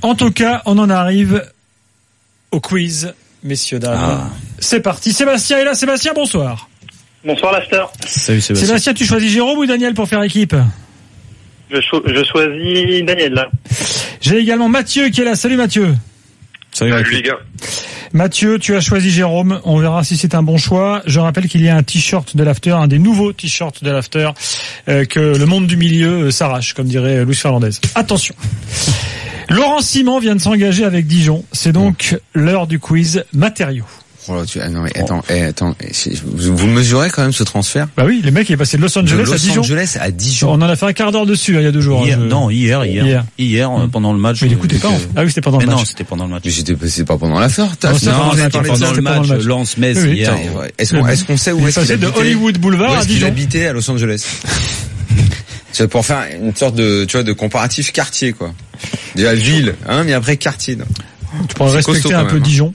En tout cas, on en arrive au quiz, messieurs, dames. C'est parti. Sébastien est là. Sébastien, bonsoir. Bonsoir Lafter. Salut Sébastien. Sébastien, tu choisis Jérôme ou Daniel pour faire équipe? Je choisis Daniel là. J'ai également Mathieu qui est là. Salut Mathieu. Salut les gars. Mathieu, tu as choisi Jérôme. On verra si c'est un bon choix. Je rappelle qu'il y a un t-shirt de l'After, un des nouveaux t-shirts de l'After, que le monde du milieu s'arrache, comme dirait Luis Fernandez. Attention. Laurent Simon vient de s'engager avec Dijon. C'est donc l'heure du quiz matériaux. Oh là, non, mais attends, vous mesurez quand même ce transfert? Bah oui, les mecs, il est passé de Los Angeles à Dijon. On en a fait un quart d'heure dessus, il y a 2 jours. Hier, pendant le match. Mais l'écoutez pas, Ah oui, c'était pendant le match. Non, c'était pendant le match. Mais c'est pas pendant l'affaire. Non, c'était pendant le match. Lens-Metz hier. Est-ce qu'on sait où est-ce qu'il habitait? De Hollywood Boulevard à Dijon. Où est-ce qu'il habitait à Los Angeles? C'est pour faire une sorte de, tu vois, de comparatif quartier, quoi. Déjà ville, mais après quartier, non. Tu pourrais respecter un peu Dijon.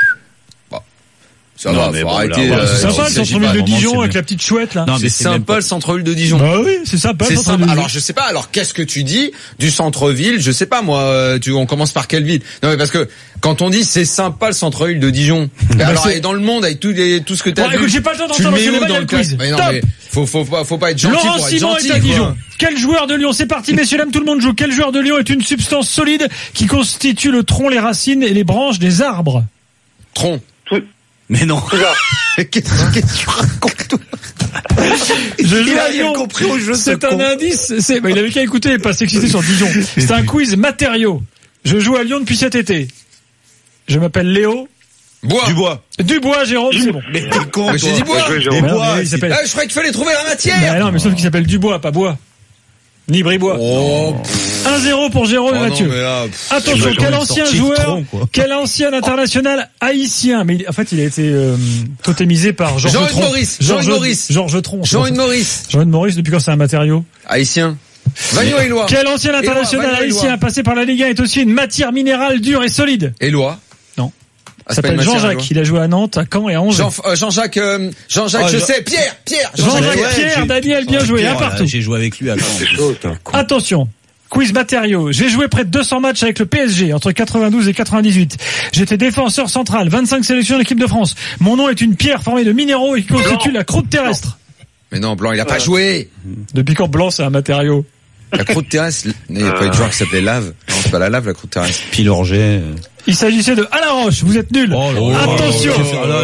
Ça va, faut arrêter. C'est sympa le centre-ville de Dijon avec la petite chouette là. Non, mais c'est sympa le centre-ville de Dijon. Bah oui, c'est sympa. C'est sympa. Alors je sais pas. Alors qu'est-ce que tu dis du centre-ville? Je sais pas moi. On commence par quelle ville? Non mais parce que quand on dit c'est sympa le centre-ville de Dijon. Alors et dans le monde avec tout ce que t'as vu. Écoute, j'ai pas le temps d'entendre le quiz. Mais non mais faut pas être gentil Laurent pour être Simon gentil. Est à Dijon. Quel joueur de Lyon? C'est parti, messieurs dames, tout le monde joue. Quel joueur de Lyon est une substance solide qui constitue le tronc, les racines et les branches des arbres? Tronc. Mais non. Qu'est-ce que tu racontes? Je joue à Lyon. Compris au jeu. C'est un indice. Il avait qu'à écouter et pas s'exciter sur Dijon. C'est un quiz matériaux. Je joue à Lyon depuis cet été. Je m'appelle Léo. Dubois, Jérôme, c'est bon. Mais t'es con. Mais j'ai dit bois. Je croyais qu'il fallait trouver la matière. Non, mais sauf qu'il s'appelle Dubois, pas Bois. Ni Bribois. 1-0 pour Jérôme et Mathieu. Attention, quel ancien international haïtien, mais en fait il a été totémisé par Georges Tron. Jean-Hugues Maurice, depuis quand c'est un matériau? Haïtien. Vagnon-Éloi. Quel ancien international haïtien passé par la Ligue 1 est aussi une matière minérale dure et solide? Éloi. Non. Il s'appelle Jean-Jacques. Il a joué à Nantes, à Caen et à Angers. Jean-Jacques, je sais. Pierre. Jean-Jacques, Daniel, bien joué. Un partout. J'ai joué avec lui à Caen. C'est chaud, Attention. Quiz matériaux. J'ai joué près de 200 matchs avec le PSG entre 92 et 98. J'étais défenseur central, 25 sélections de l'équipe de France. Mon nom est une pierre formée de minéraux et qui constitue la croûte terrestre. Mais non, Blanc, il a pas joué. Depuis quand Blanc, c'est un matériau? La croûte terrestre, il n'y a pas eu de joueur qui s'appelait lave. Non, c'est pas la lave, la croûte terrestre. Pilorget. Il s'agissait de Alain Roche. Vous êtes nuls. Attention.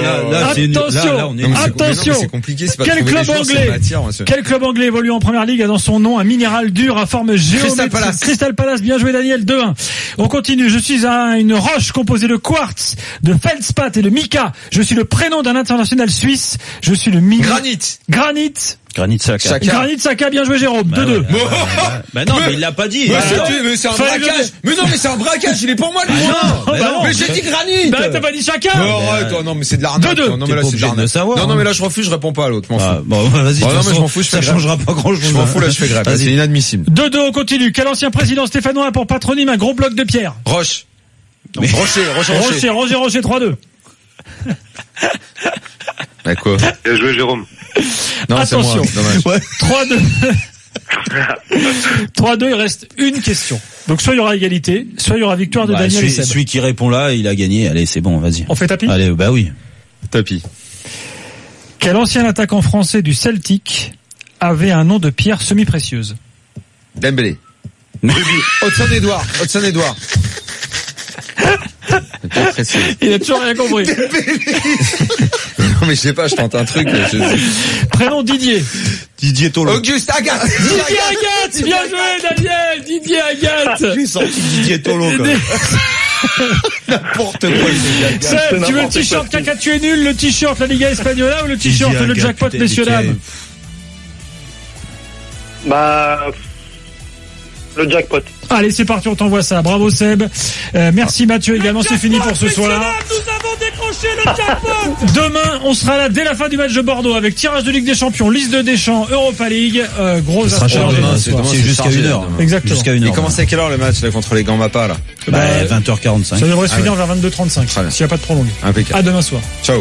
Attention. C'est compliqué, c'est pas Quel club anglais évolue en première ligue a dans son nom un minéral dur à forme géométrique? Crystal Palace. Bien joué, Daniel. 2-1. On continue. Je suis une roche composée de quartz, de feldspath et de mica. Je suis le prénom d'un international suisse. Je suis le Granit Xhaka, bien joué Jérôme. 2-2. Bah non, mais il l'a pas dit. Mais c'est un braquage. Mais non, mais c'est un braquage. Il est pour moi le point. Mais j'ai dit Granit. Bah t'as pas dit Xhaka. Arrête, non mais c'est de l'arnaque. 2-2. Non mais là c'est de l'arnaque. Non mais là je refuse, je réponds pas à l'autre. M'en fous. Bon, vas-y. Non mais je m'en fous, ça changera pas grand-chose. Je m'en fous, là je fais grève. C'est inadmissible. 2-2, on continue. Quel ancien président stéphanois a pour patronyme un gros bloc de pierre? Rocher, 3-2. Bah quoi? Bien joué Jérôme. Non, attention. C'est moi. 3-2, il reste une question. Donc soit il y aura égalité, soit il y aura victoire de Daniel et Seb. Celui qui répond là, il a gagné. Allez, c'est bon, vas-y. On fait tapis? Allez, bah oui. Tapis. Quel ancien attaquant français du Celtic avait un nom de pierre semi-précieuse? Dembélé. Hudson-Edouard. Il a toujours rien compris. Non mais je sais pas, je tente un truc. Prénom Didier Tolo. Auguste Agathe. Didier Agathe. Bien joué Daniel. Didier Agathe. J'ai sorti Didier Tolo. N'importe quoi. Seb, tu veux le t-shirt caca tu es nul, le t-shirt la Liga Espagnola ou le t-shirt le jackpot messieurs dames? Bah le jackpot. Allez, c'est parti, on t'envoie ça. Bravo Seb. Merci Mathieu également, c'est fini pour ce soir. Nous avons décroché le jackpot. Demain, on sera là dès la fin du match de Bordeaux avec tirage de Ligue des Champions, liste de Deschamps, Europa League, gros affaire demain, c'est jusqu'à 1h. Exactement. Jusqu'à 1h. Il commence à quelle heure le match là contre les Gambappa là? 20h45. Ça devrait se finir vers 22h35. S'il n'y a pas de prolongation. Impeccable. À demain soir. Ciao.